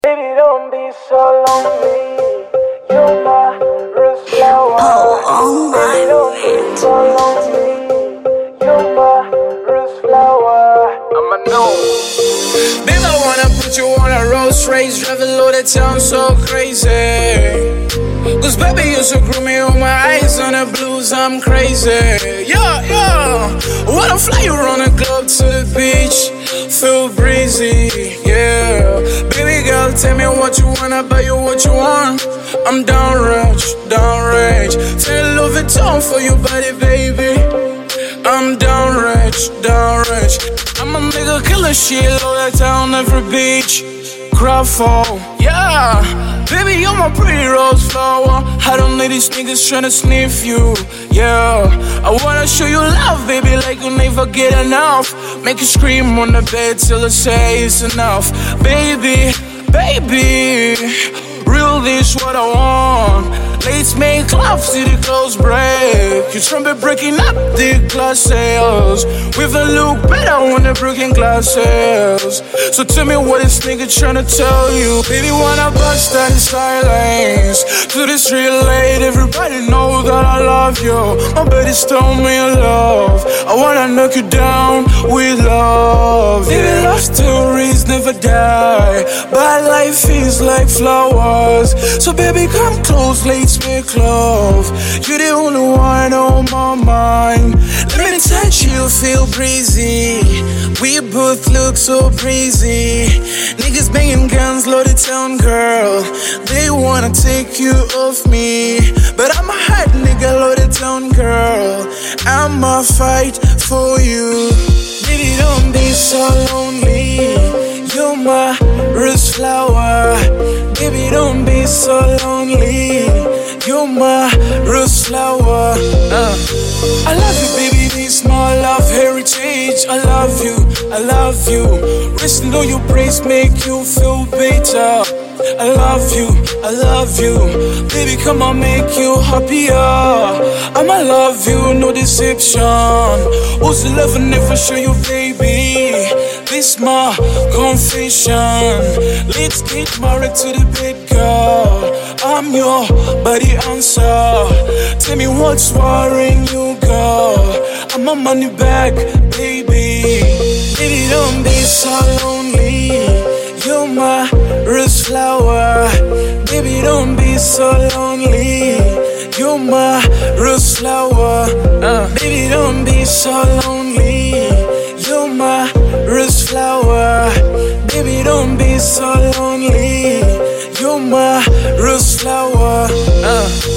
Baby, don't be so lonely. You're my rose flower. Oh Baby, don't be so lonely. You're my rose flower. I'm a no. Babe, I wanna put you on a rose race, driving low that town so crazy. Cause baby, you so grew me on my eyes on the blues, I'm crazy. Yeah. Wanna fly you around the club to the beach, feel breezy, yeah. Baby girl, tell me what you want, I buy you what you want. I'm down range. Tell Louis Vuitton for your body, baby. I'm down range. I'm a nigga killer shit, low that town, every beach. Crowd fall, yeah. Baby, you're my pretty rose flower. I don't need these niggas tryna sniff you, yeah. I wanna show you love, baby, like you'll never get enough. Make you scream on the bed till I say it's enough. Baby, real this what I want. Let's make love, see the clothes break. You trumpet breaking up the glass sales. We will look better when the broken glass sales. So tell me what this nigga tryna tell you. Baby, wanna bust out in silence. To this real late, everybody know that I love you. My baby's told me a love. I wanna knock you down with love. Baby, love stories never die, but life is like flowers. So baby, come close, let's make love. You're the only one on my mind. Let me touch you, feel breezy. We both look so breezy. Niggas banging guns, loaded town, girl. They wanna take you off me, but I'm a hot nigga, loaded town, girl. I'ma fight for you. Baby, don't be so lonely. You're my rose flower. Baby, don't be so lonely. You're my rose flower. I love you, baby, this my love heritage. I love you. Resting on your praise make you feel better. I love you. Baby, come on, make you happier. I'ma love you, no deception. Who's the love I never show you, baby? This my confession. Let's get married to the bed, girl. I'm your body answer. Tell me what's worrying you, girl. I'm a money back, baby. Baby, don't be so lonely. You're my rose flower. Baby, don't be so lonely. You're my rose flower. Baby, don't be so lonely. You're my rose flower. Baby, don't be so lonely. You're my rose flower.